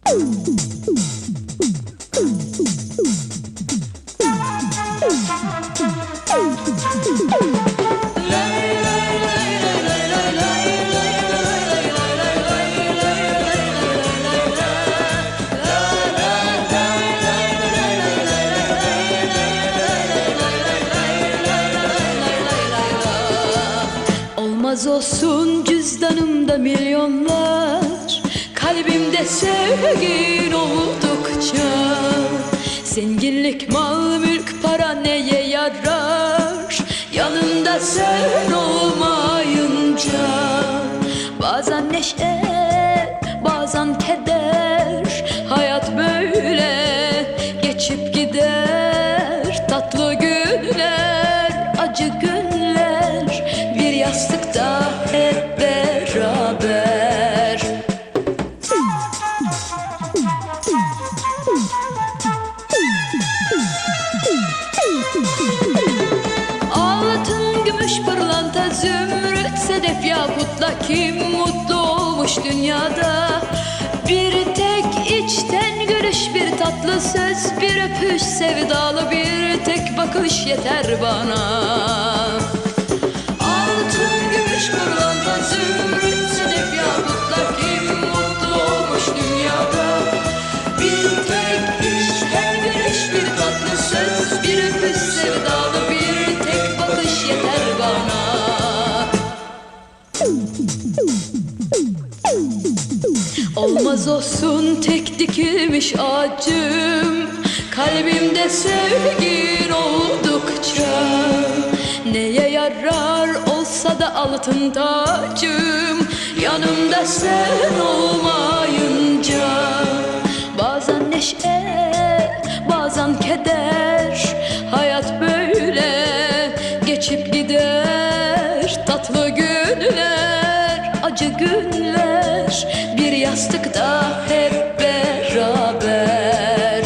Olmaz olsun cüzdanımda milyonlar, kalbimde sevgin oldukça. Zenginlik, mal, mülk, para neye yarar yanında sen olmayınca? Bazen neşe, bazen keder, hayat böyle geçip gider. Tatlı günler, acı günler, bir yastıkta hep beraber. Altın, gümüş, pırlanta, zümrüt, sedef, yakutla kim mutlu olmuş dünyada? Bir tek içten gülüş, bir tatlı söz, bir öpüş, sevdalı bir tek bakış yeter bana. Altın, gümüş, pırlanta, zümrüt, sedef, yakutla kim mutlu olmuş dünyada? Bir tek içten gülüş, bir tatlı söz, bir öpüş, sevdalı bir tek bakış yeter bana. Olmaz olsun tek dikilmiş ağacım, kalbimde sevgin oldukça. Neye yarar olsa da altın tacım, yanımda sen olmayınca. Bazen neşe, bazen keder, hayat böyle geçip gider. Tatlı günler, acı günler, bir yastıkta hep beraber.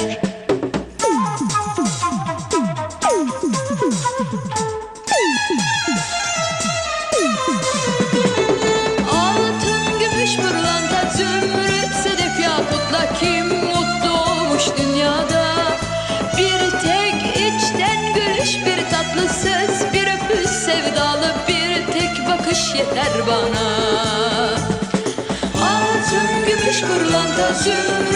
Altın, gümüş, pırlanta, zümrüt, sedef, yakutla kim mutlu olmuş dünyada? Bir tek içten gülüş, bir tatlı söz, bir öpüş, sevdalı bir tek bakış yeter bana. Altın, gümüş, pırlanta, zümrüt,